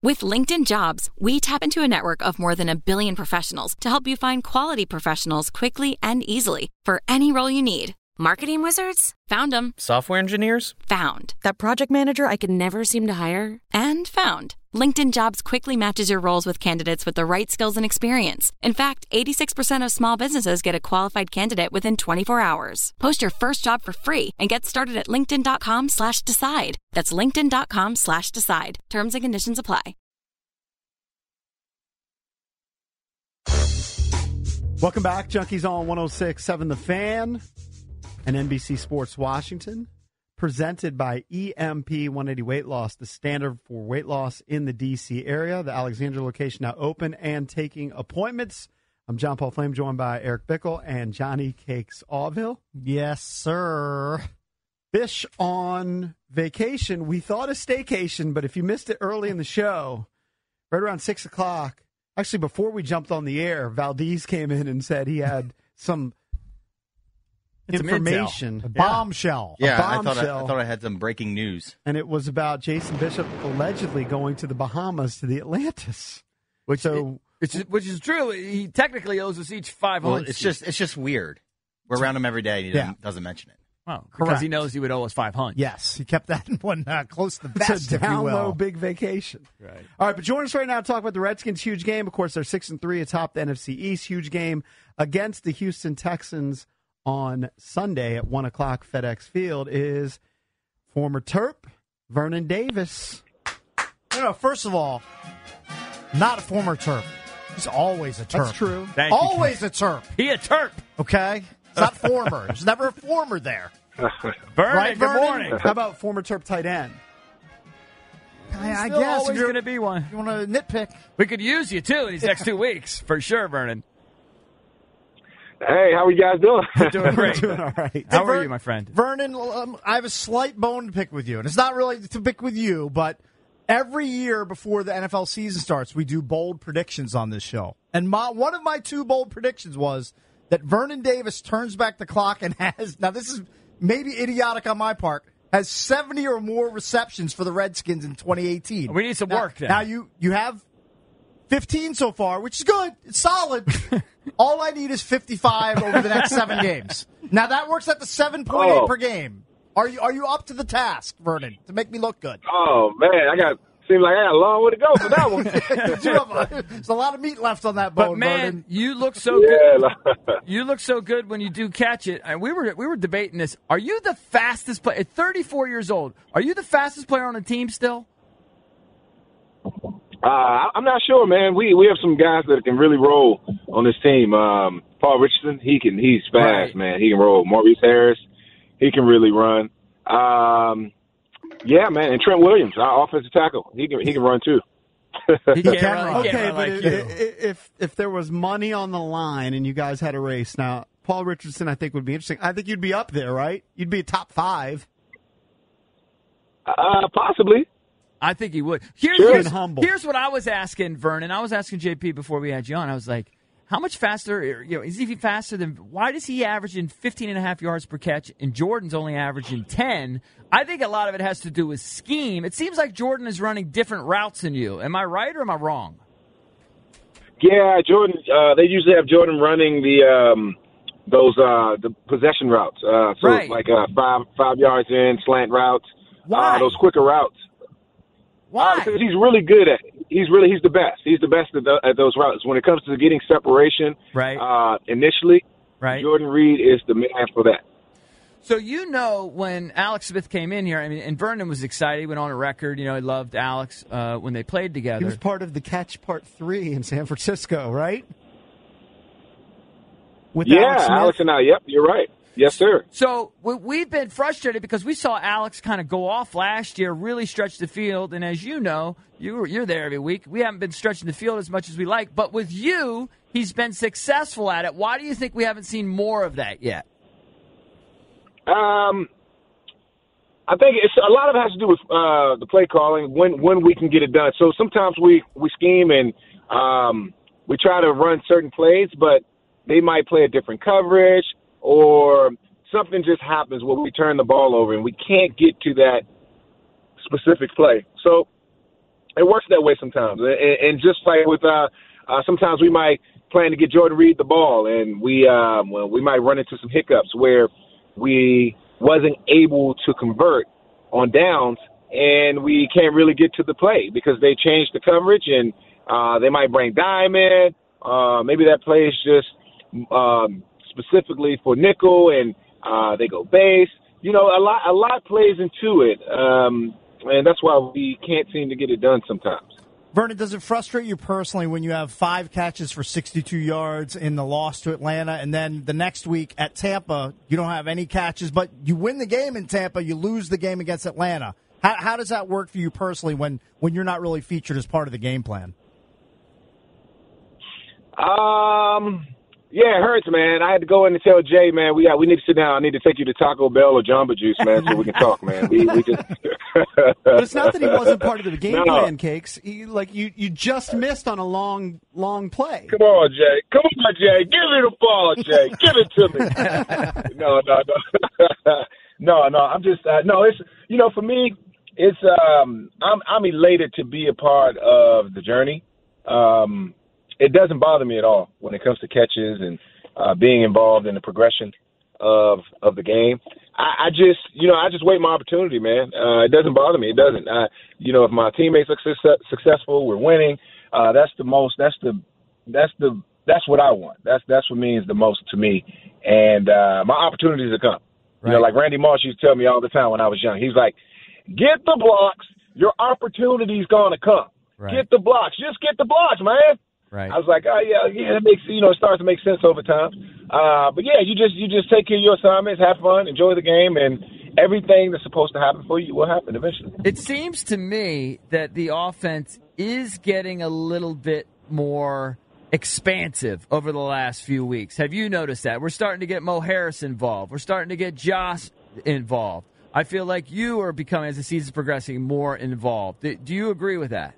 With LinkedIn Jobs, we tap into a network of more than 1 billion professionals to help you find quality professionals quickly and easily for any role you need. Marketing wizards? Found them. Software engineers? Found. That project manager I could never seem to hire? And found. LinkedIn Jobs quickly matches your roles with candidates with the right skills and experience. In fact, 86% of small businesses get a qualified candidate within 24 hours. Post your first job for free and get started at linkedin.com/decide. That's linkedin.com/decide. Terms and conditions apply. Welcome back. Junkies on 106.7 The Fan and NBC Sports Washington. Presented by EMP 180 Weight Loss, the standard for weight loss in the D.C. area. The Alexandria location now open and taking appointments. I'm John Paul Flame, joined by Eric Bickle and Johnny Cakes Auvill. Yes, sir. Fish on vacation. We thought a staycation, but if you missed it early in the show, right around 6 o'clock, actually before we jumped on the air, Valdez came in and said he had some information. A bombshell. Yeah, a bombshell. I thought I had some breaking news. And it was about Jason Bishop allegedly going to the Bahamas to the Atlantis. Which is true. He technically owes us each $500. Well, it's just weird. We're around him every day, and he doesn't mention it. Well, because he knows he would owe us $500. Yes, he kept that one close to the It's vest, a if you down will. low big vacation. Right. All right, but join us right now to talk about the Redskins' huge game. Of course, they're 6-3 atop the NFC East. Huge game against the Houston Texans on Sunday at 1 o'clock. FedEx Field is former Terp Vernon Davis. First of all, not a former Terp. He's always a Terp. That's true. Always a Terp. He a Terp. Okay? It's not former. There's never a former there. Vernon, Right, good Vernon? morning. How about former Terp tight end? I Still guess always if going to be one. you want to nitpick. We could use you, too, in these next 2 weeks. For sure, Vernon. Hey, how are you guys doing? Doing great. Doing all right. How are you, my friend? Vernon, I have a slight bone to pick with you. And it's not really to pick with you, but every year before the NFL season starts, we do bold predictions on this show. And one of my 2 bold predictions was that Vernon Davis turns back the clock and has, now this is maybe idiotic on my part, has 70 or more receptions for the Redskins in 2018. We need some work then. Now you have 15 so far, which is good. It's solid. All I need is 55 over the next 7 games. Now that works at the 7.8 per game. Are you up to the task, Vernon, to make me look good? Oh man, seems like I got a long way to go for that one. There's a lot of meat left on that bone, But man, Vernon. you look so good. You look so good when you do catch it. And we were debating this. Are you the fastest player? At 34 years old, are you the fastest player on the team still? I'm not sure, man. We have some guys that can really roll on this team. Paul Richardson, he's fast, Right. man. He can roll. Maurice Harris, he can really run. Yeah, man. And Trent Williams, our offensive tackle, he can run too. He can't run. He Okay, can't but run like you. if there was money on the line and you guys had a race, now Paul Richardson I think would be interesting. I think you'd be up there, right? You'd be a top 5. Possibly. I think he would. Being humble. Here's what I was asking Vernon. I was asking JP before we had you on. I was like, how much faster, is he faster than, why does he average in 15.5 yards per catch and Jordan's only averaging 10? I think a lot of it has to do with scheme. It seems like Jordan is running different routes than you. Am I right or am I wrong? Yeah, Jordan. They usually have Jordan running the possession routes. So Right. like 5 yards in, slant routes. Why? Those quicker routes. Why? Because he's really good at it. He's the best. He's the best at those routes. When it comes to getting separation, Right. Initially, Right. Jordan Reed is the man for that. So when Alex Smith came in here, and Vernon was excited. He went on a record. He loved Alex when they played together. He was part of the Catch Part 3 in San Francisco, right? With Alex and I. Yep, you're right. Yes, sir. So we've been frustrated because we saw Alex kind of go off last year, really stretch the field. And as you know, you're there every week. We haven't been stretching the field as much as we like. But with you, he's been successful at it. Why do you think we haven't seen more of that yet? I think a lot of it has to do with the play calling, when we can get it done. So sometimes we scheme and we try to run certain plays, but they might play a different coverage or something just happens where we turn the ball over and we can't get to that specific play. So it works that way sometimes. And just like with sometimes we might plan to get Jordan Reed the ball, and we might run into some hiccups where we wasn't able to convert on downs, and we can't really get to the play because they changed the coverage, and they might bring dime in. Maybe that play is just specifically for nickel, and they go base. You know, a lot plays into it, and that's why we can't seem to get it done sometimes. Vernon, does it frustrate you personally when you have 5 catches for 62 yards in the loss to Atlanta, and then the next week at Tampa, you don't have any catches, but you win the game in Tampa, you lose the game against Atlanta? How does that work for you personally when you're not really featured as part of the game plan? Yeah, it hurts, man. I had to go in and tell Jay, man, we need to sit down. I need to take you to Taco Bell or Jamba Juice, man, so we can talk, man. We just. But it's not that he wasn't part of the game plan, Cakes. You just missed on a long play. Come on, Jay. Come on, Jay. Give me the ball, Jay. Give it to me. No. No. I'm just no. It's for me, it's I'm elated to be a part of the journey. It doesn't bother me at all when it comes to catches and being involved in the progression of the game. I just wait my opportunity, man. It doesn't bother me. It doesn't. If my teammates are successful, we're winning. That's what I want. That's what means the most to me. And my opportunities will come. Right. Like Randy Moss used to tell me all the time when I was young. He's like, get the blocks. Your opportunity's gonna come. Right. Get the blocks. Just get the blocks, man. Right. I was like, oh yeah, that makes it starts to make sense over time. But yeah, you just take care of your assignments, have fun, enjoy the game, and everything that's supposed to happen for you will happen eventually. It seems to me that the offense is getting a little bit more expansive over the last few weeks. Have you noticed that? We're starting to get Mo Harris involved. We're starting to get Josh involved. I feel like you are becoming, as the season's progressing, more involved. Do you agree with that?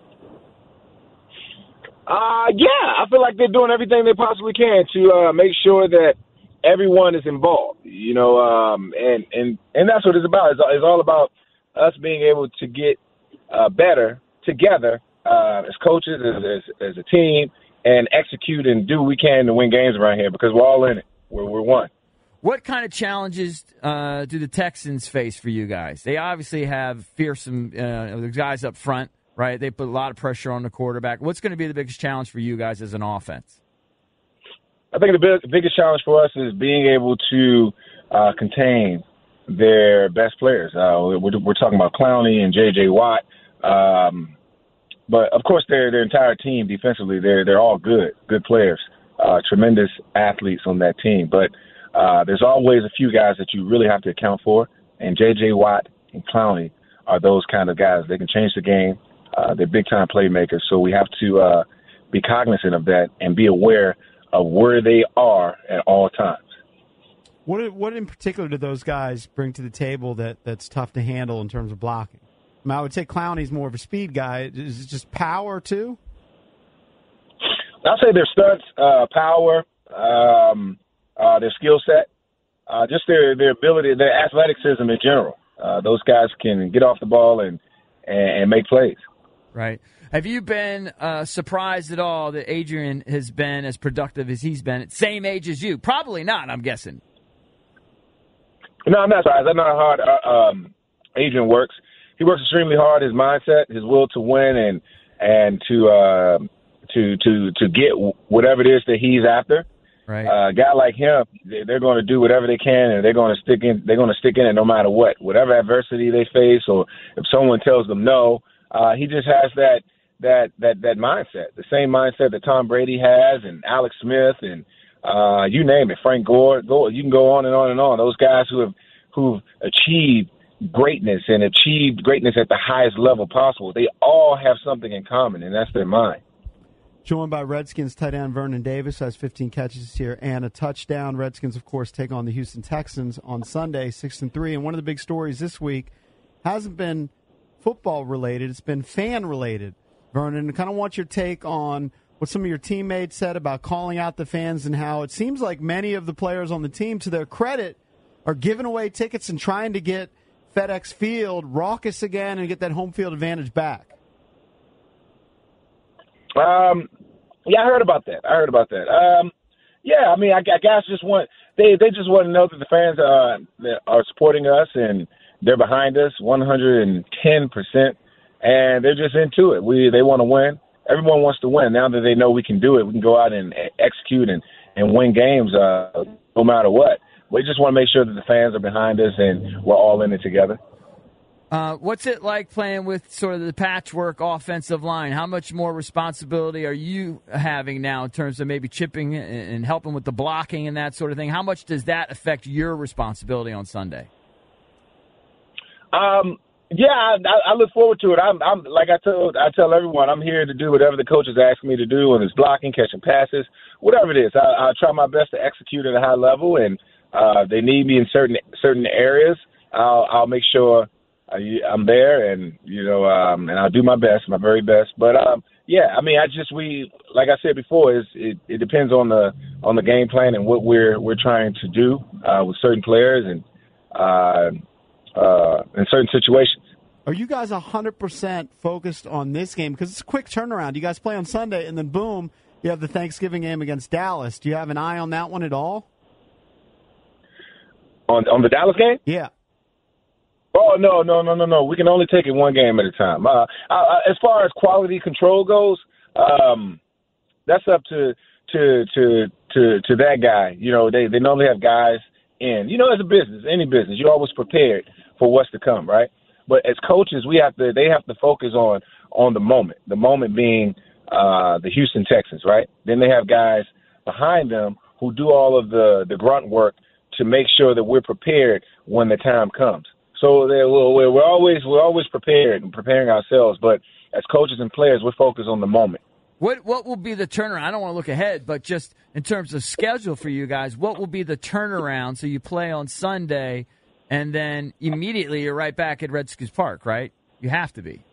Yeah, I feel like they're doing everything they possibly can to make sure that everyone is involved, and that's what it's about. It's all about us being able to get better together as coaches, as a team, and execute and do what we can to win games around here because we're all in it. We're one. What kind of challenges do the Texans face for you guys? They obviously have fearsome guys up front. Right, they put a lot of pressure on the quarterback. What's going to be the biggest challenge for you guys as an offense? I think the biggest challenge for us is being able to contain their best players. We're talking about Clowney and J.J. Watt, but of course their entire team defensively. They're all good players, tremendous athletes on that team. But there's always a few guys that you really have to account for, and J.J. Watt and Clowney are those kind of guys. They can change the game. They're big-time playmakers, so we have to be cognizant of that and be aware of where they are at all times. What in particular do those guys bring to the table that's tough to handle in terms of blocking? I mean, I would say Clowney's more of a speed guy. Is it just power, too? I'll say their stunts, power, their skill set, just their ability, their athleticism in general. Those guys can get off the ball and make plays. Right. Have you been surprised at all that Adrian has been as productive as he's been at same age as you? Probably not, I'm guessing. No, I'm not surprised. I know how hard Adrian works. He works extremely hard. His mindset, his will to win, and to get whatever it is that he's after. Right. A guy like him, they're going to do whatever they can, and they're going to stick in. They're going to stick in it no matter what, whatever adversity they face, or if someone tells them no. He just has that mindset, the same mindset that Tom Brady has, and Alex Smith, and you name it, Frank Gore. You can go on and on and on. Those guys who've achieved greatness and achieved greatness at the highest level possible. They all have something in common, and that's their mind. Joined by Redskins tight end Vernon Davis, who has 15 catches here and a touchdown. Redskins, of course, take on the Houston Texans on Sunday, 6-3. And one of the big stories this week hasn't been football-related. It's been fan-related. Vernon, I kind of want your take on what some of your teammates said about calling out the fans and how it seems like many of the players on the team, to their credit, are giving away tickets and trying to get FedEx Field raucous again and get that home field advantage back. Yeah, I heard about that. Yeah, I mean, I guess they just want to know that the fans are supporting us and they're behind us 110%, and they're just into it. They want to win. Everyone wants to win. Now that they know we can do it, we can go out and execute and win games no matter what. We just want to make sure that the fans are behind us and we're all in it together. What's it like playing with sort of the patchwork offensive line? How much more responsibility are you having now in terms of maybe chipping and helping with the blocking and that sort of thing? How much does that affect your responsibility on Sunday? Yeah, I look forward to it. I'm like I tell everyone, I'm here to do whatever the coaches ask me to do, and it's blocking, catching passes, whatever it is. I try my best to execute at a high level, and they need me in certain areas. I'll make sure I'm there, and and I'll do my best, my very best. But yeah, I mean, like I said before, it depends on the game plan and what we're trying to do with certain players and in certain situations. Are you guys 100% focused on this game? Because it's a quick turnaround. You guys play on Sunday, and then boom, you have the Thanksgiving game against Dallas. Do you have an eye on that one at all? On the Dallas game? Yeah. Oh, no. We can only take it one game at a time. As far as quality control goes, that's up to that guy. They normally have guys in. As a business, any business, you're always prepared for what's to come, right? But as coaches, they have to focus on the moment. The moment being the Houston Texans, right? Then they have guys behind them who do all of the grunt work to make sure that we're prepared when the time comes. So we're always prepared and preparing ourselves. But as coaches and players, we're focused on the moment. What will be the turnaround? I don't want to look ahead, but just in terms of schedule for you guys, what will be the turnaround? So you play on Sunday, and then immediately you're right back at Redskins Park, right? You have to be.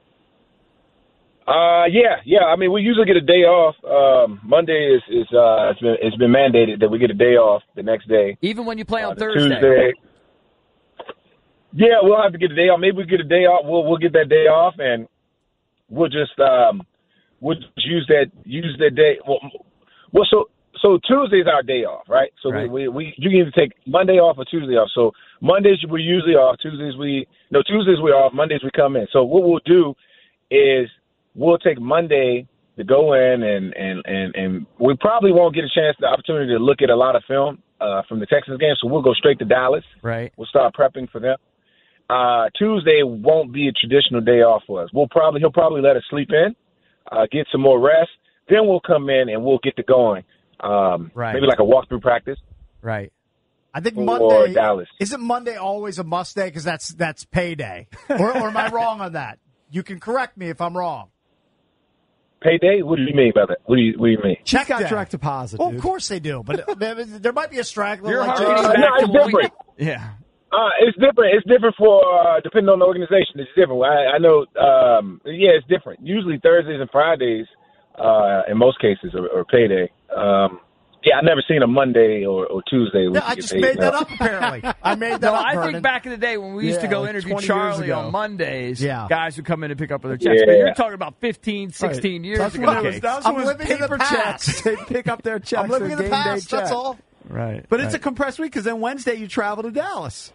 Yeah. I mean, we usually get a day off. Monday it's been mandated that we get a day off the next day. Even when you play on Thursday. Tuesday. Yeah, we'll have to get a day off. Maybe we get a day off. We'll get that day off, and we'll just use that day. Well, so Tuesday's our day off, right? So right. You can either take Monday off or Tuesday off. So Mondays we're usually off. Tuesdays we're off. Mondays we come in. So what we'll do is we'll take Monday to go in and we probably won't get the opportunity to look at a lot of film from the Texans game. So we'll go straight to Dallas. Right. We'll start prepping for them. Tuesday won't be a traditional day off for us. He'll probably let us sleep in, get some more rest. Then we'll come in and we'll get to going. Right. Maybe like a walkthrough practice. Right. I think or Monday Dallas. Isn't Monday always a must day because that's payday, or am I wrong on that? You can correct me if I'm wrong. Payday? What do you mean by that? What do you mean? Check got day. direct deposit. Well, dude. of course they do, but there might be a straggler. You're like harkening Jason. back no, to it's what we- different. Yeah. It's different. It's different for depending on the organization. It's different. I know. It's different. Usually Thursdays and Fridays, in most cases, are payday. I never seen a Monday or Tuesday. Yeah, I just made that up. Apparently, I made that up. I Vernon. think back in the day when we used to Yeah, go like interview 20 years Charlie ago. on Mondays, Yeah. guys would come in and pick up their checks. But Yeah. you're talking about 15, 16 years That's ago. when it was. Cakes. That was I'm when it was living in the paper past. checks. They pick up their checks. I'm living their in the game day past. That's check. all. Right. But it's a compressed week because then Wednesday you travel to Dallas.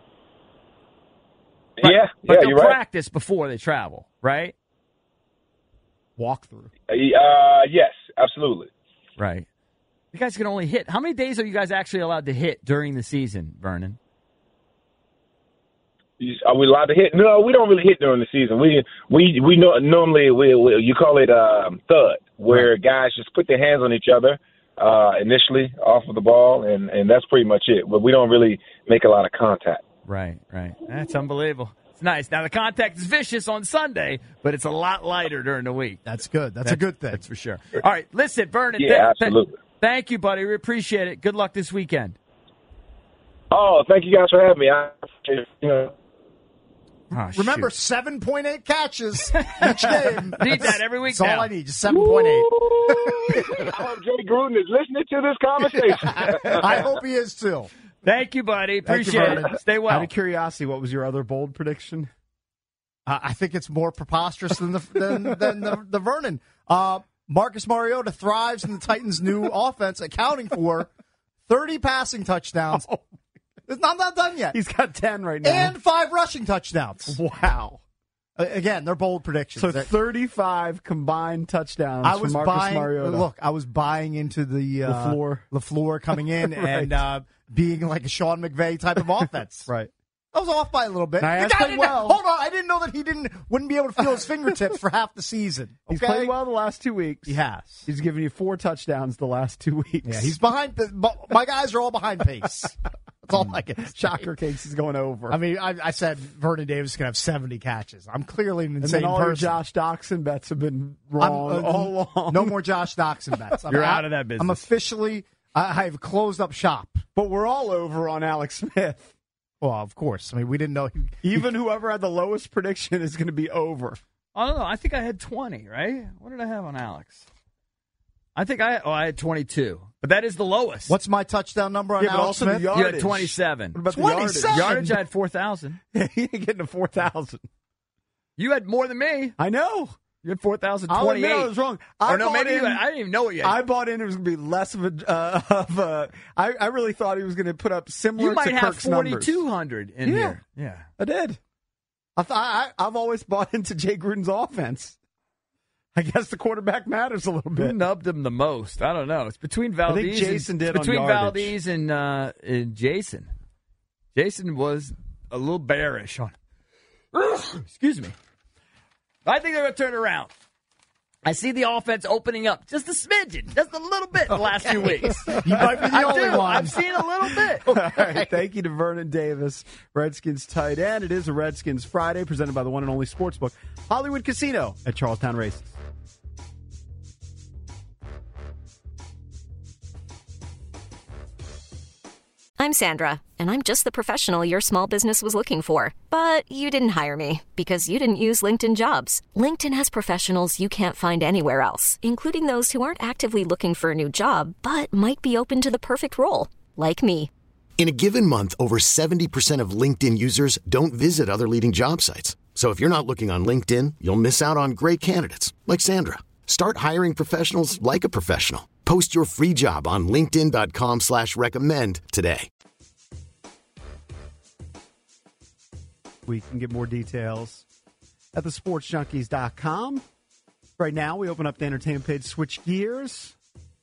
But you're they'll right. practice before they travel, right? Walkthrough. Yes, absolutely. Right. You guys can only hit. How many days are you guys actually allowed to hit during the season, Vernon? Are we allowed to hit? No, we don't really hit during the season. We normally you call it thud, where guys just put their hands on each other initially off of the ball, and that's pretty much it. But we don't really make a lot of contact. Right. That's unbelievable. It's nice. Now, the contact is vicious on Sunday, but it's a lot lighter during the week. That's good. That's a good thing. That's for sure. All right, listen, Vernon. Yeah, absolutely. Thank you, buddy. We appreciate it. Good luck this weekend. Oh, thank you guys for having me. I appreciate it. Oh, Remember, shoot. 7.8 catches each game. Need that every week That's now. all I need, just 7.8. I hope Jay Gruden is listening to this conversation. I hope he is, too. Than't you, buddy. Thank you, Appreciate Vernon. it. Stay well. Out of curiosity, what was your other bold prediction? I think it's more preposterous than the Vernon. Marcus Mariota thrives in the Titans' new offense, accounting for 30 passing touchdowns. I'm not done yet. He's got 10 right now. And 5 rushing touchdowns. Wow. Again, they're bold predictions. So 35 combined touchdowns from Marcus Mariota. Look, I was buying into the LaFleur coming in right. and being like a Sean McVay type of offense. Right. I was off by a little bit. Now, Hold on, I didn't know that he wouldn't be able to feel his fingertips for half the season. Okay? He's played well the last 2 weeks. He has. He's given you 4 touchdowns the last 2 weeks. Yeah, he's behind. My guys are all behind pace. That's all I can say. Shocker case is going over. I mean, I said Vernon Davis is going to have 70 catches. I'm clearly an insane and then all person. your Josh Doxson bets have been wrong all along. No more Josh Doxson bets. You're out of that business. I'm officially, I've closed up shop. But we're all over on Alex Smith. Well, of course. I mean, we didn't know. Even whoever had the lowest prediction is going to be over. I don't know. I think I had 20, right? What did I have on Alex? I think I had 22. But that is the lowest. What's my touchdown number on Alex also Smith? the You had 27. What about 27? the Yardage, I had 4,000. yardage? He ain't getting to 4,000. You had more than me. I know. You had 4,028. I'll admit I was wrong. Or no, maybe I didn't even know it yet. I bought in it was going to be less of a. I really thought he was going to put up similar you might to have Kirk's numbers. 4,200 in here. Yeah. I did. I've always bought into Jay Gruden's offense. I guess the quarterback matters a little Who bit. nubbed him the most? I don't know. It's between Valdez. I think Jason did between on Valdez and Jason. Jason was a little bearish on. Excuse me. I think they're going to turn around. I see the offense opening up just a smidgen, just a little bit the last few weeks. You might be the only one. I'm seeing a little bit. All right, thank you to Vernon Davis, Redskins tight end. It is a Redskins Friday, presented by the one and only sportsbook, Hollywood Casino at Charlestown Races. I'm Sandra, and I'm just the professional your small business was looking for. But you didn't hire me because you didn't use LinkedIn Jobs. LinkedIn has professionals you can't find anywhere else, including those who aren't actively looking for a new job, but might be open to the perfect role, like me. In a given month, over 70% of LinkedIn users don't visit other leading job sites. So if you're not looking on LinkedIn, you'll miss out on great candidates like Sandra. Start hiring professionals like a professional. Post your free job on linkedin.com/recommend today. We can get more details at thesportsjunkies.com. Right now, we open up the entertainment page, switch gears.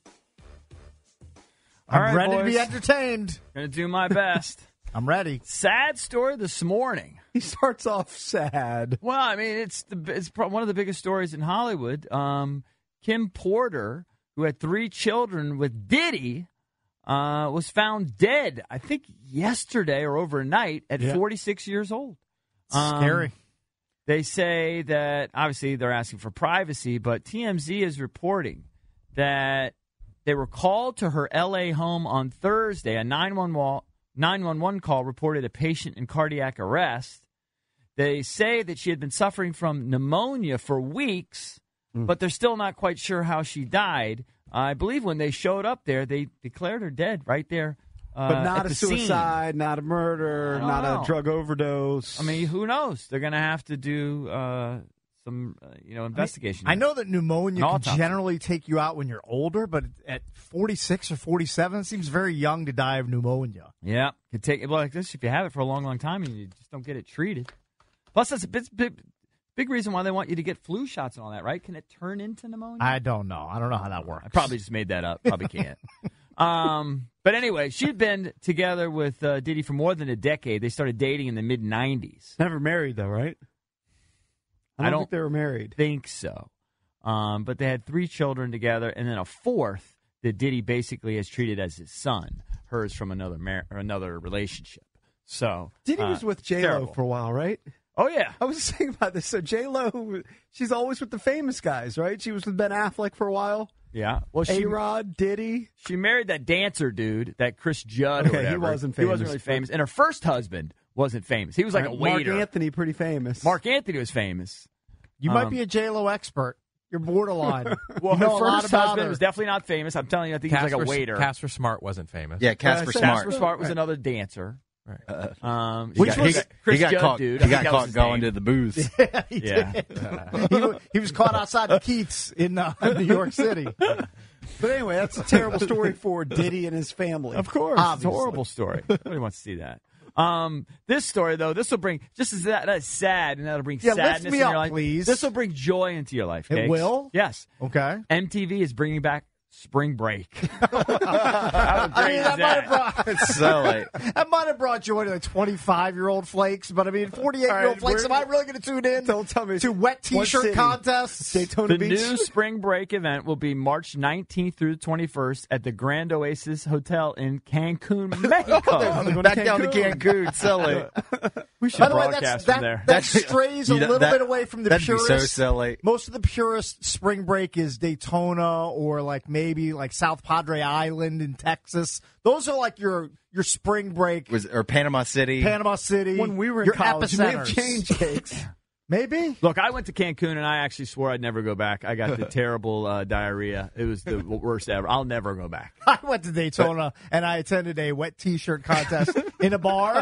I'm ready to be entertained. Going to do my best. I'm ready. Sad story this morning. He starts off sad. Well, I mean, it's one of the biggest stories in Hollywood. Kim Porter, who had 3 children with Diddy, was found dead, I think yesterday or overnight, at 46 years old. Scary. They say that, obviously, they're asking for privacy, but TMZ is reporting that they were called to her L.A. home on Thursday. A 911 call reported a patient in cardiac arrest. They say that she had been suffering from pneumonia for weeks, but they're still not quite sure how she died. I believe when they showed up there, they declared her dead right there. But not a suicide, scene. Not a murder, not a drug overdose. I mean, who knows? They're going to have to do some, investigation. I know that pneumonia can generally take you out when you're older, but at 46 or 47, it seems very young to die of pneumonia. Yeah, could take like this if you have it for a long, long time and you just don't get it treated. Plus, that's a big reason why they want you to get flu shots and all that, right? Can it turn into pneumonia? I don't know. I don't know how that works. I probably just made that up. Probably can't. But anyway, she'd been together with Diddy for more than a decade. They started dating in the mid-'90s. Never married, though, right? I don't think they were married. Think so. But they had 3 children together, and then a 4th that Diddy basically has treated as his son, hers from another relationship. So Diddy was with J-Lo for a while, right? Oh, yeah. I was just thinking about this. So J-Lo, she's always with the famous guys, right? She was with Ben Affleck for a while. Yeah. Well, A-Rod, Diddy. She married that dancer dude, that Chris Judd or whatever. He wasn't famous. He wasn't really famous. And her first husband wasn't famous. He was like a waiter. Mark Anthony, pretty famous. Mark Anthony was famous. You might be a J-Lo expert. You're borderline. Well, her first husband was definitely not famous. I'm telling you, I think he was like a waiter. Casper Smart wasn't famous. Yeah, Casper Smart. Casper Smart was another dancer. Right. Which was Chris he got Judd, caught. dude. He got caught going to the booth. Yeah, he Yeah. did. He was caught outside of Keith's in New York City. But anyway, that's a terrible story for Diddy and his family. Of course, it's a horrible story. Nobody wants to see that. This story, though, this will bring just as that's sad, and that'll bring sadness lift me in up, your life. please. This will bring joy into your life. It Cakes. will? Yes. Okay. MTV is bringing back Spring Break. That might have brought joy to the 25-year-old Flakes, but 48-year-old All right, Flakes, am I really going to tune in? Don't tell me. To wet What T-shirt city? contests? Daytona The Beach. new Spring Break event will be March 19th through the 21st at the Grand Oasis Hotel in Cancun, Mexico. Back down to Cancun, silly. We should By the way, broadcast from there. that strays a little bit away from the that'd purist. be so silly. Most of the purist Spring Break is Daytona or maybe South Padre Island in Texas. Those are like your Spring Break. Or Panama City. Panama City. When we were in your college, it may have epicenters. changed, Cakes. Maybe. Look, I went to Cancun, and I actually swore I'd never go back. I got the terrible diarrhea. It was the worst ever. I'll never go back. I went to Daytona, and I attended a wet T-shirt contest in a bar.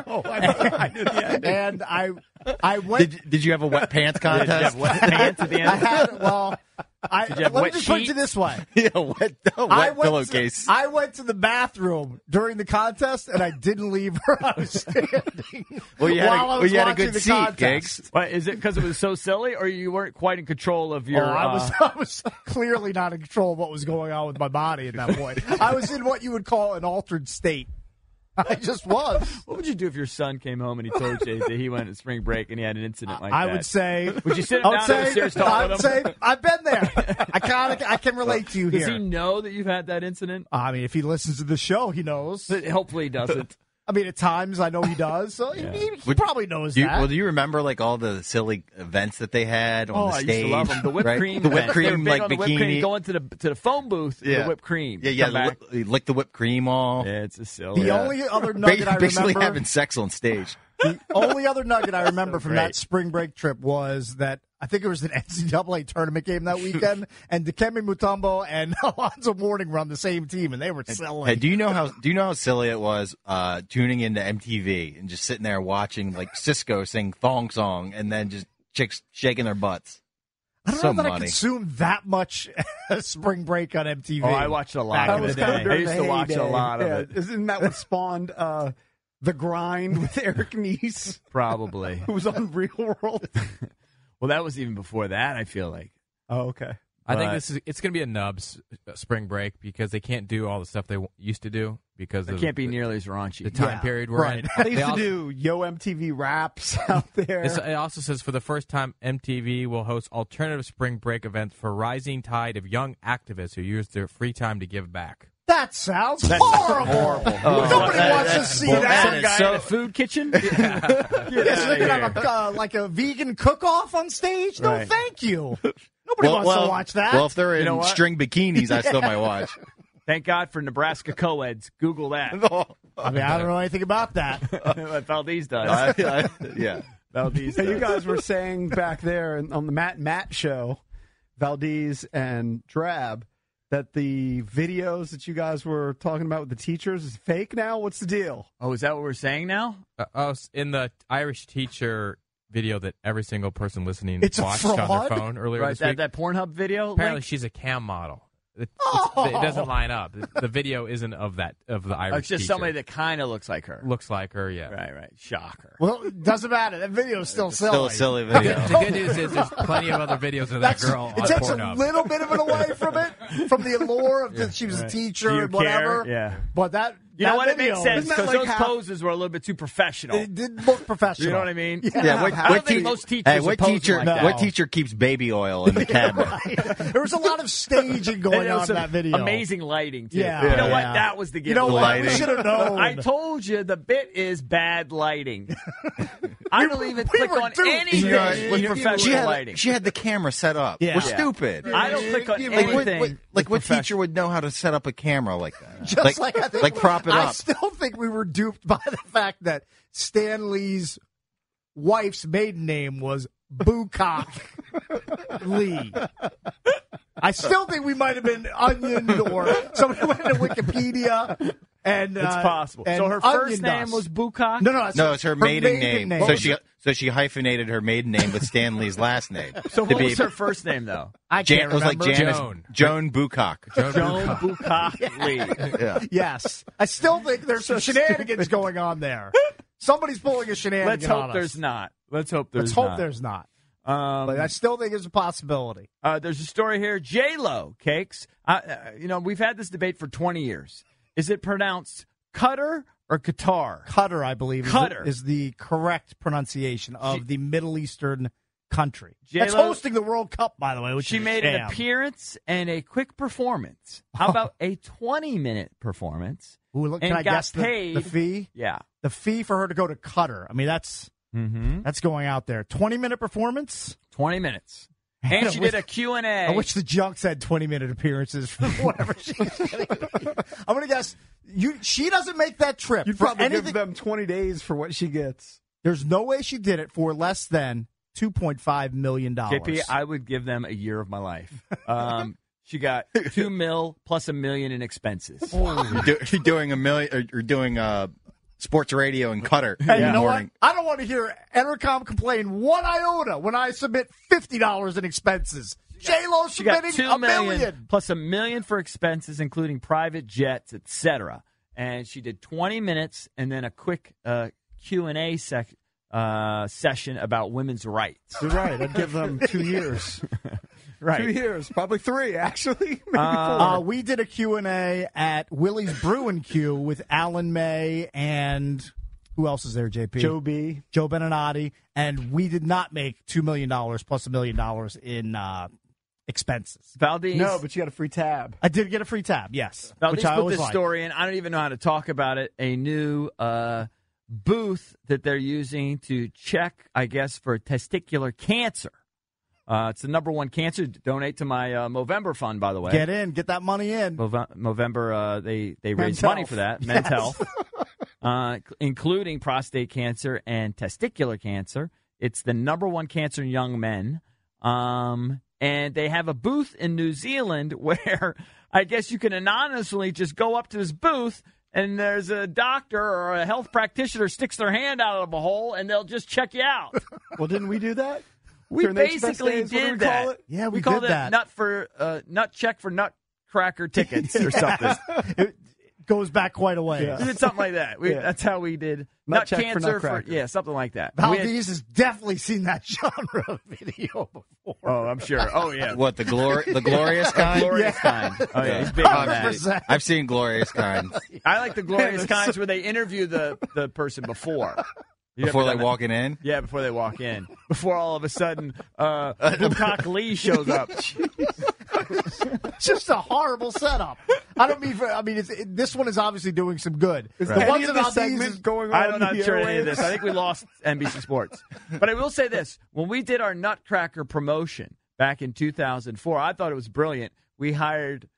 And I went. Did you have a wet pants Did you contest? have wet pants at the end? I had, Did you have let wet me just put it sheets? this way. Yeah, wet pillowcase. I went to the bathroom during the contest, and I didn't leave where I was standing. Well, you had while I was you had a watching good the seat, contest. Gigs. What, is it because it was so silly, or you weren't quite in control of your? I was clearly not in control of what was going on with my body at that point. I was in what you would call an altered state. I just was. What would you do if your son came home and he told you that he went at spring break and he had an incident like that? I would say. Would you sit him I would down and have a say, serious talk I with would him? say I've been there. I can relate to you Does here. he know that you've had that incident? I mean, if he listens to the show, he knows. But hopefully he doesn't. I mean, at times I know he does, so he probably knows that. Well, do you remember all the silly events that they had on the I stage? used to love them. The whipped right? cream, the whipped event. They were cream, big like on the whipped bikini. cream, going to the phone booth. Yeah. The whipped cream. Yeah, Come back. lick the whipped cream off. Yeah, it's a silly. The only other nugget I Basically remember, having sex on stage. the only other nugget I remember from Great. that spring break trip was that I think it was an NCAA tournament game that weekend, and Dikembe Mutombo and Alonzo Mourning were on the same team, and they were silly. Hey, do you know how silly it was tuning into MTV and just sitting there watching Cisco sing Thong Song and then just chicks shaking their butts? I don't so know that I money. consumed that much spring break on MTV. Oh, I watched a lot Back of in it. the day. I used to watch a lot of it. Isn't that what spawned The Grind with Eric Nies, Probably. who was on Real World? Well, that was even before that, I feel like. Oh, okay. I think But- it's going to be a nubs spring break because they can't do all the stuff they used to do because It of can't be the, nearly as raunchy. the time Yeah, period we're right. in. They used to also- do Yo MTV raps out there. It also says for the first time, MTV will host alternative spring break events for rising tide of young activists who use their free time to give back. That sounds horrible. Nobody wants to see that. Some guy in a food kitchen? Yes, they're going to have a vegan cook-off on stage? No, Right. thank you. Nobody wants to watch that. Well, if they're in know what? string bikinis, I still might watch. Thank God for Nebraska co-eds. Google that. I mean, I don't know anything about that. What Valdez does. Yeah. Valdez Hey, does. you guys were saying back there on the Matt show, Valdez and Drab, that the videos that you guys were talking about with the teachers is fake now? What's the deal? Oh, is that what we're saying now? In the Irish teacher video that every single person listening It's a watched on fraud? their phone earlier Right, this week. that Pornhub video? Apparently, link? she's a cam model. It doesn't line up. The video isn't of the Irish Oh, it's just teacher. somebody that kind of looks like her. looks like her. Yeah. Right. Shocker. Well, it doesn't matter. That video is still silly. Still a silly video. The good news is there's plenty of other videos of that girl it on takes Pornhub. a little bit of it away from it, from the allure of that she was a teacher Do you and whatever. care? Yeah. But that You know that what? It video, makes sense isn't that because like those how- poses were a little bit too professional. It didn't look professional. You know what I mean? Yeah, I don't think most teachers Hey, are what posing teacher? like that. What teacher keeps baby oil in the cabinet? There was a lot of staging And going there on was in some that video. amazing lighting, too. Yeah. You know what? Yeah. That was the You giveaway. know what? We lighting. should have known. I told you the bit is bad lighting. I don't even we click were on duped. anything You know, with she professional lighting. had the camera set up. Yeah. We're Yeah. stupid. I don't click on Like anything. what with teacher would know how to set up a camera like that? Just like I think, prop it I up. still think we were duped by the fact that Stan Lee's wife's maiden name was Boocock Lee. I still think we might have been onioned or somebody went to Wikipedia and It's possible. and So her onion first name dust. was Bukak? No, it's her maiden name. What So she hyphenated her maiden name with Stan Lee's last name. So what was her first name, though? I can't It was like remember. Joan Bukak. Joan Bukak Lee. Yeah. Yes. I still think there's some shenanigans going on there. Somebody's pulling a shenanigan Let's on hope us. there's not. Let's hope there's Let's not. hope there's not. But I still think it's a possibility. There's a story here. J-Lo, Cakes. We've had this debate for 20 years. Is it pronounced Qatar or Qatar? Qatar, I believe, Qatar. is the correct pronunciation of the Middle Eastern country. J-Lo, That's hosting the World Cup, by the way. Which she is made a an sham. appearance and a quick performance. How about a 20-minute performance? Ooh, look, and can I got guess paid the fee? Yeah. The fee for her to go to Qatar. I mean, that's going out there. 20-minute performance? 20 minutes. And she did a Q&A. I wish the Junks had 20-minute appearances for whatever she's getting. I'm going to guess she doesn't make that trip. You'd for probably anything. give them 20 days for what she gets. There's no way she did it for less than $2.5 million. JP, I would give them a year of my life. She got $2 million plus $1 million in expenses. You're doing $1 million. You're doing sports radio in Qatar Hey, in you the know morning. what? I don't want to hear Entercom complain one iota when I submit $50 in expenses. J-Lo She got submitting $2 $1 million million. plus $1 million for expenses, including private jets, etc. And she did 20 minutes and then a quick Q&A session about women's rights. You're right. I'd give them 2 years. Right. 2 years. Probably 3, actually. Maybe 4. We did a Q&A at Willie's Brew and Q with Alan May and who else is there, JP? Joe B. Joe Beninati. And we did not make $2 million plus $1 million in expenses. Valdez. No, but you got a free tab. I did get a free tab, yes. Valdez which I put always this like. story in. I don't even know how to talk about it. A new booth that they're using to check, I guess, for testicular cancer. It's the number one cancer. Donate to my Movember fund, by the way. Get in. Get that money in. Movember, they raise Men's money health. for that. Men's health. Including prostate cancer and testicular cancer. It's the number one cancer in young men. And they have a booth in New Zealand where I guess you can anonymously just go up to this booth and there's a doctor or a health practitioner sticks their hand out of a hole and they'll just check you out. Well, didn't we do that? We During Nature Best basically Days, what do did we that. call it? Yeah, we called did it that. nut check for nutcracker tickets or something. It goes back quite a way. We did something like that. That's how we did Nut check for cancer nutcracker. something like that. Valdez has definitely seen that genre of video before. Oh, I'm sure. Oh yeah. What, the glorious kind? Glorious kind. Oh yeah, he's big on that. 100%. I've seen glorious kinds I like the glorious kinds where they interview the person before. You before ever they done that? walking in. Yeah, before they walk in. Before all of a sudden, Bukak Lee shows up. It's just a horrible setup. I don't mean. This one is obviously doing some good. Is The any ones of about this these segment is going on I'm not the sure any of airwaves? this. I think we lost NBC Sports. But I will say this. When we did our Nutcracker promotion back in 2004, I thought it was brilliant. We had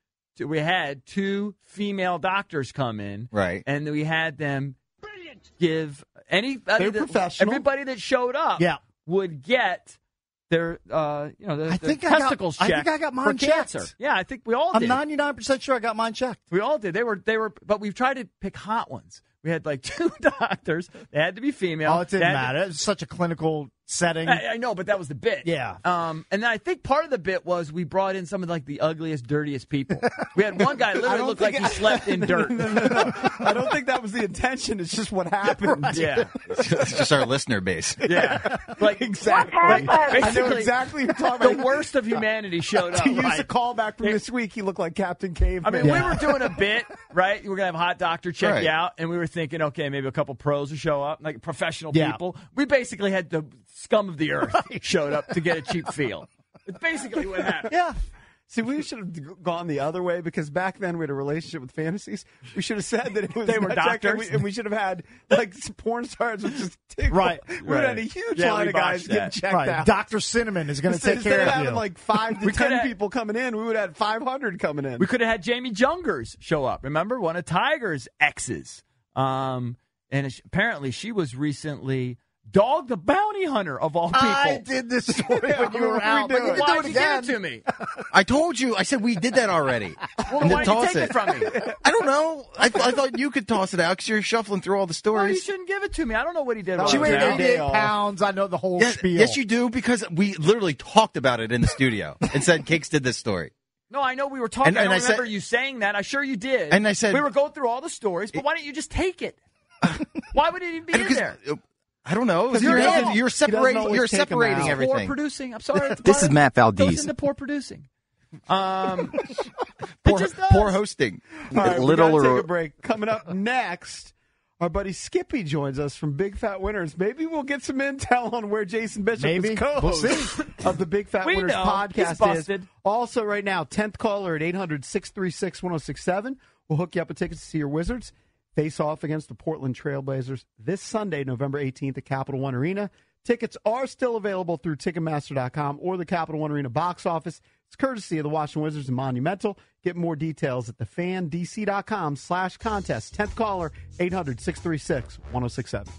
2 female doctors come in. Right. And we had them give They're professional. everybody that showed up Yeah. would get their their testicles checked. I think I got mine for cancer. checked. Yeah, I think we all I'm did. 99% sure I got mine checked. We all did. They were, but we've tried to pick hot ones. We had like 2 doctors. They had to be female. Oh, it didn't They had to- matter. It's such a clinical setting. I know, but that was the bit. Yeah. And then I think part of the bit was we brought in some of like the ugliest, dirtiest people. We had one guy literally looked like he slept in dirt. No. I don't think that was the intention. It's just what happened. Yeah. It's just our listener base. Yeah. Like Exactly. Like, I know basically, exactly what you're talking the about. worst of humanity showed up. To use right? the callback from this week, he looked like Captain Caveman. I mean, we were doing a bit, right? We were going to have a hot doctor check Right. you out, and we were thinking, okay, maybe a couple pros would show up, like professional Yeah. people. We basically had the scum of the earth showed up to get a cheap feel. It's basically what happened. Yeah. See, we should have gone the other way because back then we had a relationship with fantasies. We should have said that it was They were nut check, doctors. and we should have had like some porn stars with just tickle. Right. We would have had a huge Yeah, line we of guys botched getting that. checked Right. out. Dr. Cinnamon is going to take Instead care of of having you. like 5 to We 10 coulda- people coming in, we would have had 500 coming in. We could have had Jamie Jungers show up. Remember, one of Tiger's exes. And apparently she was recently Dog the Bounty Hunter, of all people. I did this story when you were out. But you can Why do did it you again. give it to me? I told you. I said we did that already. Well, And why then did you toss take it from me? I don't know. I thought you could toss it out because you're shuffling through all the Well, you stories. shouldn't give it to me. I don't know what he did. No, while She I was weighed Day out. 88 off. pounds. I know the whole Yes, spiel. yes, you do, because we literally talked about it in the studio and said Cakes did this story. No, I know we were talking. And I don't I said- remember you saying that. I'm sure you did. And I said- we were going through all the stories, but why didn't you just take it? Why would it even be in Because- there? I don't know. 'Cause You're, he doesn't- you're he doesn't separating. always You're take 'em separating out. Poor everything. producing. I'm sorry. This is Matt Goes Valdez. into poor producing. It Poor, just does. poor hosting. All right, Little we gotta or take a break. Coming up next, our buddy Skippy joins us from Big Fat Winners. Maybe we'll get some intel on where Jason Bishop Maybe. is co-host We'll see. of the Big Fat We Winners know. podcast. He's busted. Is. Also, right now, 10th caller at 800-636-1067. We'll hook you up with tickets to see your Wizards face off against the Portland Trailblazers this Sunday, November 18th at Capital One Arena. Tickets are still available through Ticketmaster.com or the Capital One Arena box office. It's courtesy of the Washington Wizards and Monumental. Get more details at thefandc.com/contest. 10th caller, 800-636-1067.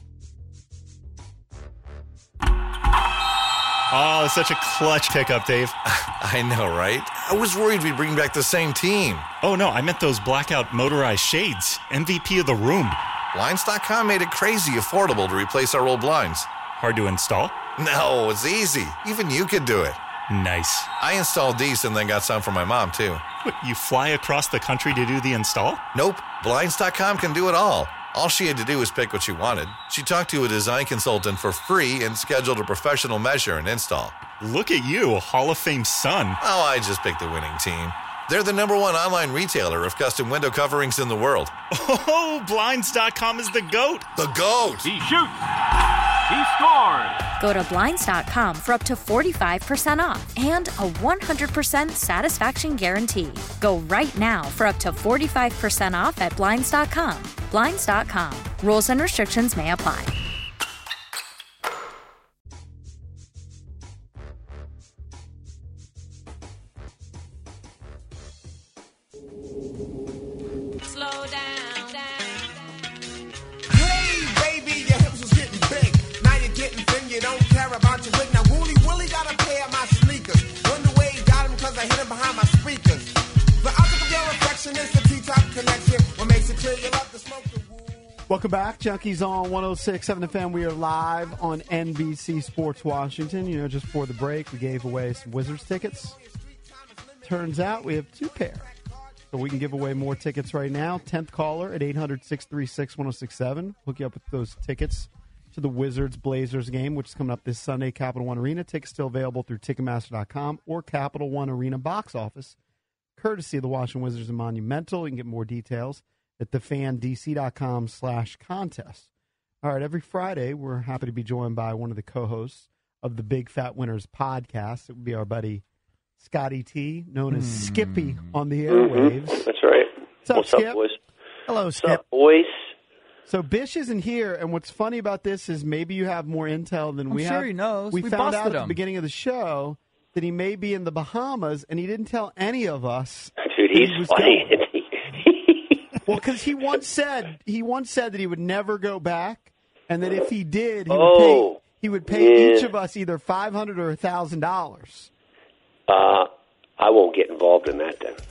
Oh, such a clutch pickup, Dave. I know, right? I was worried we'd bring back the same team. Oh, no, I meant those blackout motorized shades. MVP of the room. Blinds.com made it crazy affordable to replace our old blinds. Hard to install? No, it's easy. Even you could do it. Nice. I installed these and then got some for my mom, too. What, you fly across the country to do the install? Nope. Blinds.com can do it all. All she had to do was pick what she wanted. She talked to a design consultant for free and scheduled a professional measure and install. Look at you, a Hall of Fame son. Oh, I just picked the winning team. They're the #1 online retailer of custom window coverings in the world. Oh, Blinds.com is the GOAT. The GOAT! He shoots. He scores. Go to Blinds.com for up to 45% off and a 100% satisfaction guarantee. Go right now for up to 45% off at Blinds.com. Blinds.com. Rules and restrictions may apply. Slow down. Hey, baby, your hips was getting big. Now you're getting thin, you don't care about your wig. Now, Wooly Willie got a pair of my sneakers. Wonder where he got them, cause I hit him behind my speakers. The object of your affection is the T-Top connection. What makes it clear you love to smoke the woo. Welcome back. Junkies on 106.7 The Fan. We are live on NBC Sports Washington. You know, just before the break, we gave away some Wizards tickets. Turns out we have 2 pair. So we can give away more tickets right now. 10th caller at 800-636-1067. Hook you up with those tickets to the Wizards-Blazers game, which is coming up this Sunday, Capital One Arena. Tickets still available through Ticketmaster.com or Capital One Arena box office, courtesy of the Washington Wizards and Monumental. You can get more details at thefandc.com/contest. All right, every Friday, we're happy to be joined by one of the co-hosts of the Big Fat Winners podcast. It would be our buddy Scotty T, known as Skippy on the airwaves. That's right. What's up, What's Skip? up, boys? Hello, What's Skip. up, boys? So Bish isn't here, and what's funny about this is maybe you have more intel than we I'm have. sure he knows. We We found busted out at the him. beginning of the show that he may be in the Bahamas, and he didn't tell any of us. Dude, that he he's was funny. going. Well, because he once said that he would never go back, and that if he did, he would pay each of us either $500 or $1,000. I won't get involved in that then.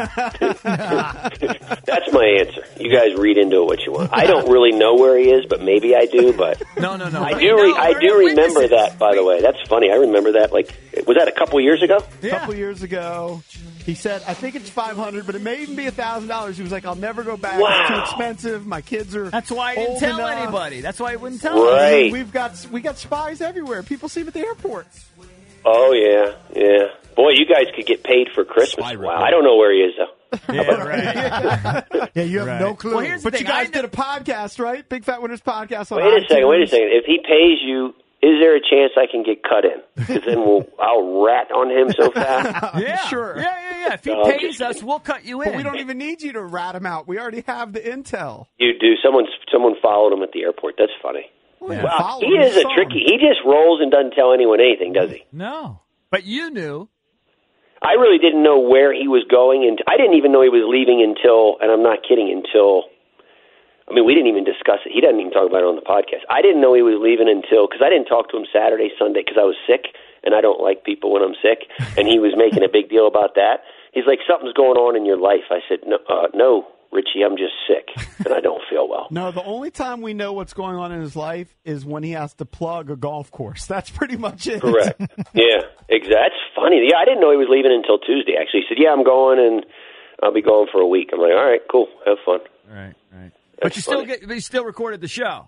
That's my answer. You guys read into it what you want. I don't really know where he is, but maybe I do. But No. I do remember that. By the way, that's funny. I remember that. Like, was that a couple years ago? A couple years ago, he said, I think it's $500, but it may even be $1,000. He was like, I'll never go back. Wow. It's too expensive. My kids are That's why I didn't old tell enough." anybody. That's why I wouldn't tell Right. We got spies everywhere. People see him at the airports. Oh yeah. Boy, you guys could get paid for Christmas. Wow. I don't know where he is though. Yeah, you have no clue. Well, here's the But thing. you guys did a podcast, right? Big Fat Winners podcast on Wait a second. iTunes. If he pays you, is there a chance I can get cut in? Because then I'll rat on him so fast. Yeah, Sure. Yeah. If he No, I'm pays just us, we'll cut you in. But we don't even need you to rat him out. We already have the intel. You do. Someone followed him at the airport. That's funny. Yeah. Wow, Follow he him. is a Saw him. tricky. He just rolls and doesn't tell anyone anything, does he? No. But you knew. I really didn't know where he was going, and I didn't even know he was leaving until, and I'm not kidding, until I mean, we didn't even discuss it. He doesn't even talk about it on the podcast. I didn't know he was leaving until, because I didn't talk to him Saturday, Sunday, because I was sick, and I don't like people when I'm sick, and he was making a big deal about that. He's like, something's going on in your life. I said, no, Richie, I'm just sick, and I don't feel well. No, the only time we know what's going on in his life is when he has to plug a golf course. That's pretty much it. Correct. Yeah, exactly. That's funny. Yeah, I didn't know he was leaving until Tuesday, actually. He said, yeah, I'm going, and I'll be going for a week. I'm like, all right, cool, have fun. Right. But you still recorded the show.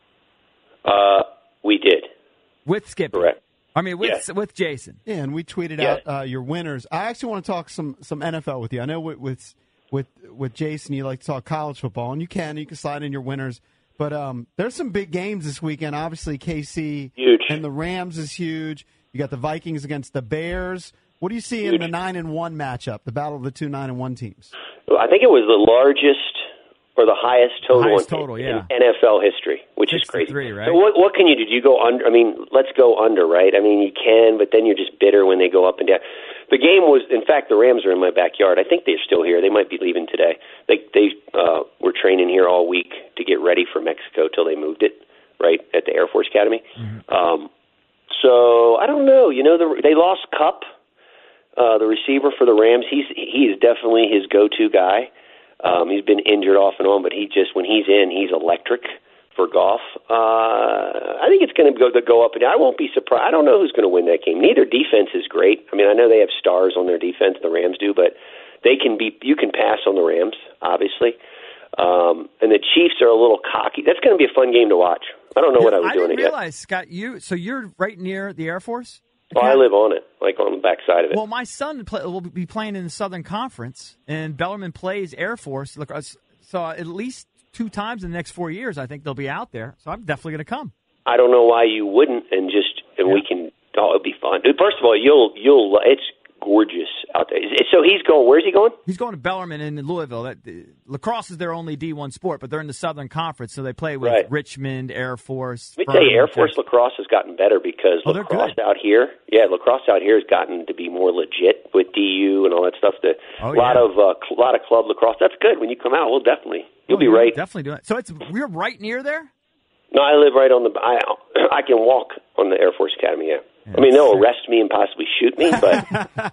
We did. With Skip. Correct. I mean, with Jason. Yeah, and we tweeted out your winners. I actually want to talk some NFL with you. I know with Jason, you like to talk college football, and you can slide in your winners. But there's some big games this weekend. Obviously, KC huge. And the Rams is huge. You got the Vikings against the Bears. What do you see in the 9-1 matchup, the battle of the two 9-1 teams? Well, I think it was the largest or the highest total in NFL history, which is crazy. Right? So what can you do? Do you go under? I mean, let's go under, right? I mean, you can, but then you're just bitter when they go up and down. The game was, in fact, the Rams are in my backyard. I think they're still here. They might be leaving today. They were training here all week to get ready for Mexico till they moved it, right, at the Air Force Academy. Mm-hmm. So I don't know. You know, they lost Kupp, the receiver for the Rams. He is definitely his go-to guy. He's been injured off and on, but when he's in, he's electric for Goff. I think it's going to go up and down. I won't be surprised. I don't know who's going to win that game. Neither defense is great. I mean, I know they have stars on their defense, the Rams do, but you can pass on the Rams, obviously. And the Chiefs are a little cocky. That's going to be a fun game to watch. I don't know what I was doing I didn't realize, Scott, you're right near the Air Force? Well, I live on it, like on the back side of it. Well, my son will be playing in the Southern Conference, and Bellarmine plays Air Force. So at least 2 times in the next 4 years, I think they'll be out there. So I'm definitely going to come. I don't know why you wouldn't, we can. Oh, it'll be fun. First of all, it's gorgeous out there. So he's going. Where's he going? He's going to Bellarmine in Louisville. Lacrosse is their only D1 sport, but they're in the Southern Conference, so they play with Richmond, Air Force. Let me tell you, Air Force lacrosse has gotten better because lacrosse out here has gotten to be more legit with DU and all that stuff. A lot of club lacrosse. That's good. When you come out, you'll be right. Definitely doing it. So we're right near there. No, I live right on I can walk on the Air Force Academy. Yeah. I mean, they'll arrest me and possibly shoot me, but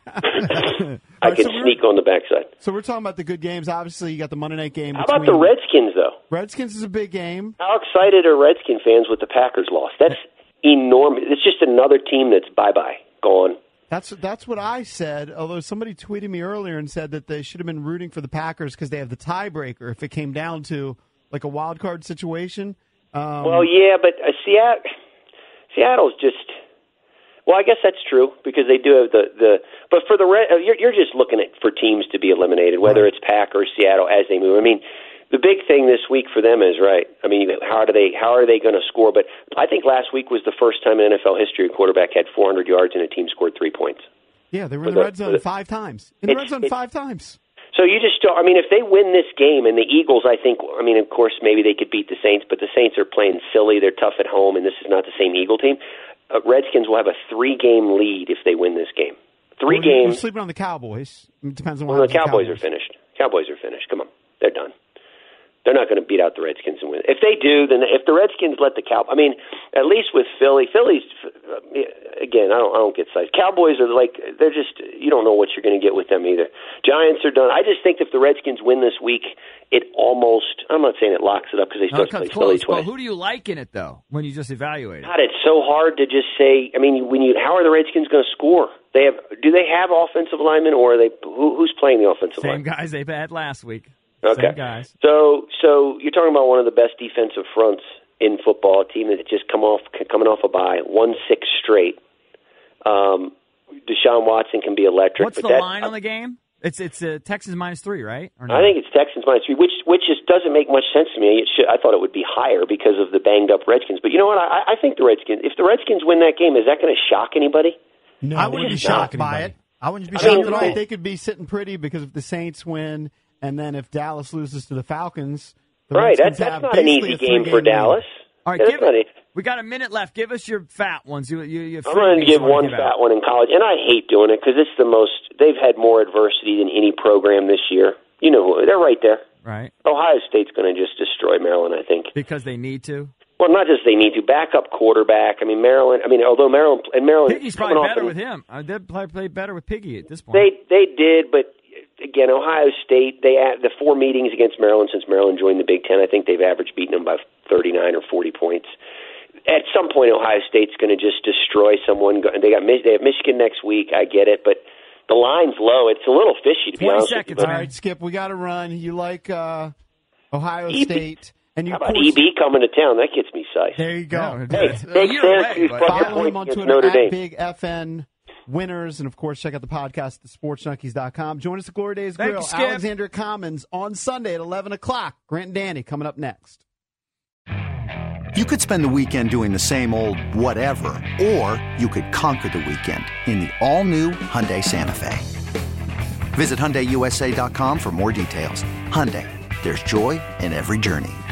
I can sneak on the backside. So we're talking about the good games. Obviously, you got the Monday night game. How about the Redskins, though? Redskins is a big game. How excited are Redskin fans with the Packers loss? That's enormous. It's just another team that's bye-bye, gone. That's what I said, although somebody tweeted me earlier and said that they should have been rooting for the Packers because they have the tiebreaker if it came down to like a wild card situation. Well, yeah, but Seattle's just... Well, I guess that's true because they do have but for the you're just looking for teams to be eliminated, whether it's Packers, Seattle, as they move. I mean, the big thing this week for them is I mean, how are they going to score? But I think last week was the first time in NFL history a quarterback had 400 yards and a team scored 3 points. Yeah, they were in the red zone 5 times. In the red zone 5 times. So you just don't. I mean, if they win this game and the Eagles, I think. I mean, of course, maybe they could beat the Saints, but the Saints are playing silly. They're tough at home, and this is not the same Eagle team. Redskins will have a 3-game lead if they win this game. 3 games. You're sleeping on the Cowboys. It depends on what the Cowboys are finished. Cowboys are finished. Come on, they're done. They're not going to beat out the Redskins and win. If they do, then if the Redskins let the Cowboys, I mean, at least with Philly's again, I don't get sized. Cowboys are they're just, you don't know what you're going to get with them either. Giants are done. I just think if the Redskins win this week, it almost, I'm not saying it locks it up because they still play Philly twice. Well, who do you like in it though when you just evaluate it? God, it's so hard to just say. I mean, how are the Redskins going to score? Do they have offensive linemen or are they who's playing the offensive line? Same guys they had last week. Okay. Same guys. So you're talking about one of the best defensive fronts in football, a team that just coming off a bye, 1-6 straight. Deshaun Watson can be electric. What's the line on the game? It's Texans -3, right? Or no? I think it's Texans -3, which just doesn't make much sense to me. I thought it would be higher because of the banged up Redskins. But you know what? I think the Redskins. If the Redskins win that game, is that going to shock anybody? No, I wouldn't be shocked by it. I wouldn't be shocked at all. They could be sitting pretty because if the Saints win. And then if Dallas loses to the Falcons, that's not an easy game for Dallas. All right, we got a minute left. Give us your fat ones. I'm going to give one fat one in college, and I hate doing it because it's the most. They've had more adversity than any program this year. You know, they're right there. Right. Ohio State's going to just destroy Maryland, I think. Because they need to? Well, not just they need to. Backup quarterback. I mean, although Maryland Piggy's probably better with him. They'd probably play better with Piggy at this point. They did, but again, Ohio State, the 4 meetings against Maryland since Maryland joined the Big Ten, I think they've averaged beating them by 39 or 40 points. At some point, Ohio State's going to just destroy someone. They have Michigan next week. I get it, but the line's low. It's a little fishy, to be honest. 20 seconds, with you. All right, Skip, we got to run. You like Ohio State. And how about EB coming to town? That gets me psyched. There you go. Hey, take Syracuse plus Follow him on points against Twitter Notre at Dame. Big FN Winners. And, of course, check out the podcast at thesportsjunkies.com. Join us at Glory Days Thank Grill, you, Skip. Alexandria Commons on Sunday at 11 o'clock. Grant and Danny coming up next. You could spend the weekend doing the same old whatever, or you could conquer the weekend in the all-new Hyundai Santa Fe. Visit HyundaiUSA.com for more details. Hyundai, there's joy in every journey.